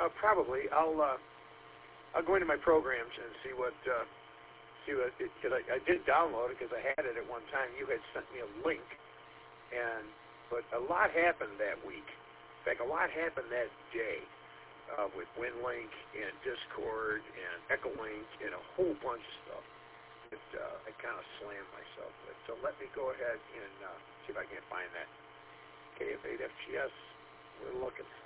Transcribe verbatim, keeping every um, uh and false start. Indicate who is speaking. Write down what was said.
Speaker 1: Uh, probably. I'll uh, I'll go into my programs and see what uh, see what because I, I did download it because I had it at one time. You had sent me a link, and but a lot happened that week. In fact, a lot happened that day uh, with WinLink and Discord and Echolink and a whole bunch of stuff that uh, I kind of slammed myself with. So let me go ahead and uh, see if I can find that K F eight F G S. We're looking.